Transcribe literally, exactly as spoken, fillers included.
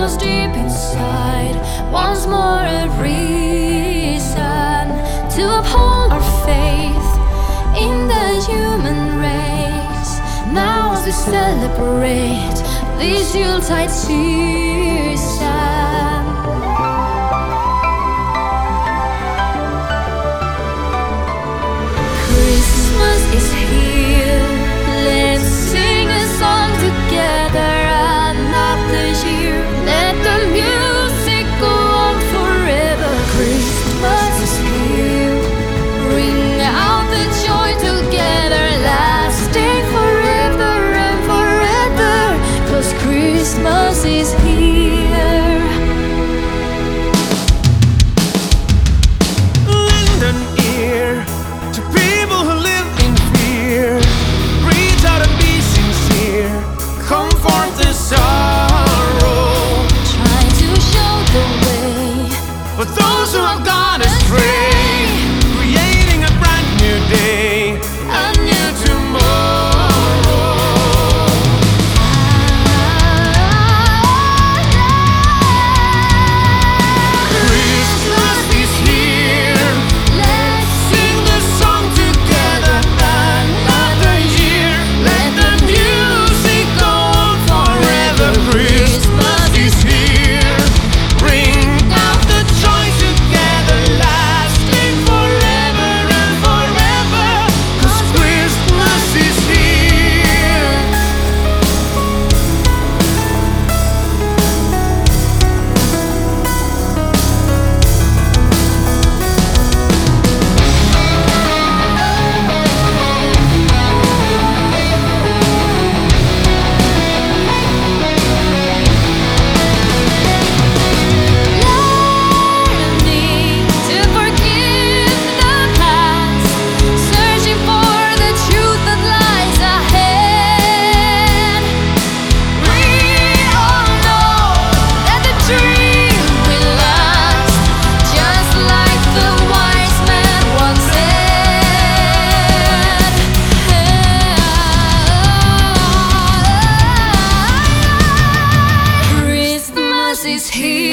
Christmas deep inside, once more a reason to uphold our faith in the human race. Now as we celebrate this Yuletide season, Christmas is here. Let's sing a song together another year. Let the music go on forever. Christmas is here. Ring out the joy together, lasting forever and forever. 'Cause Christmas is here. Lend an ear to people who live in fear. Reach out and be sincere. Comfort the sorrow. Try to show the way For those who have gone astray, creating a brand new day, a new tomorrow. Christmas is here. Let's Sing the song together another year. Let the music go on forever. Christmas is here. Ring out the joy together, lasting forever and forever. 'Cause Christmas is here. learning to forgive the past, searching for the truth that lies ahead. We all know that the dream will last, just like the wise man once said. Christmas is here.